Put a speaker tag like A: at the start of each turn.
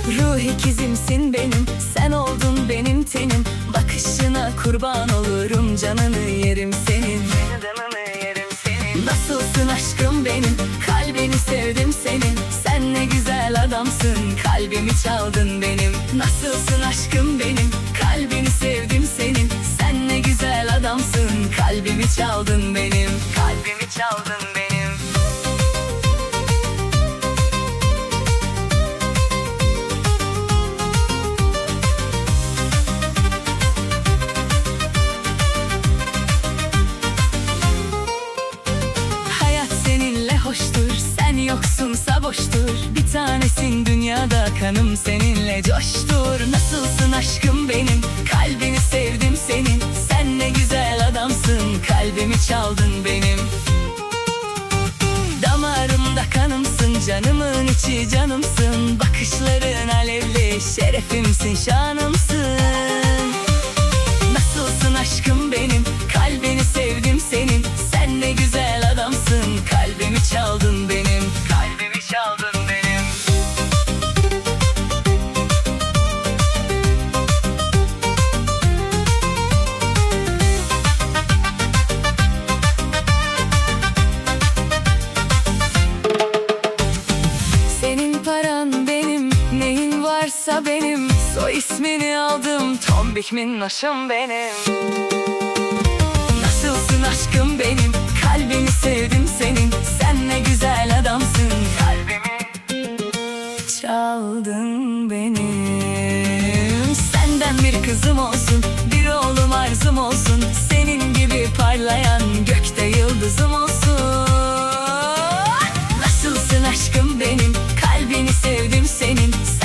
A: Ruh ikizimsin benim, sen oldun benim tenim. Bakışına kurban olurum, canını yerim senin. Nasılsın aşkım benim, kalbini sevdim senin. Sen ne güzel adamsın, kalbimi çaldın benim. Nasılsın aşkım benim, kalbini sevdim senin. Sen ne güzel adamsın, kalbimi çaldın benim. Kalbimi çaldın benim. Hoştur, sen yoksunsa boştur. Bir tanesin dünyada, kanım seninle coştur. Nasılsın aşkım benim, kalbini sevdim senin. Sen ne güzel adamsın, kalbimi çaldın benim. Damarımda kanımsın, canımın içi canımsın. Bakışların alevli, şerefimsin, şanımsın. Nasılsın aşkım benim, kalbini sevdim senin. Sen ne güzel adamsın, kalbimi çaldın benim. Kalbimi çaldın benim. Senin paran benim, neyin varsa benim. Soy ismini aldım, tombik minnoşum benim. Nasılsın aşkım benim, kalbini sevdim senin. Sen ne güzel adamsın, kalbimi çaldın benim. Senden bir kızım olsun, bir oğlum arzum olsun. Senin gibi parlayan gökte yıldızım olsun. Nasılsın aşkım benim, kalbini sevdim senin.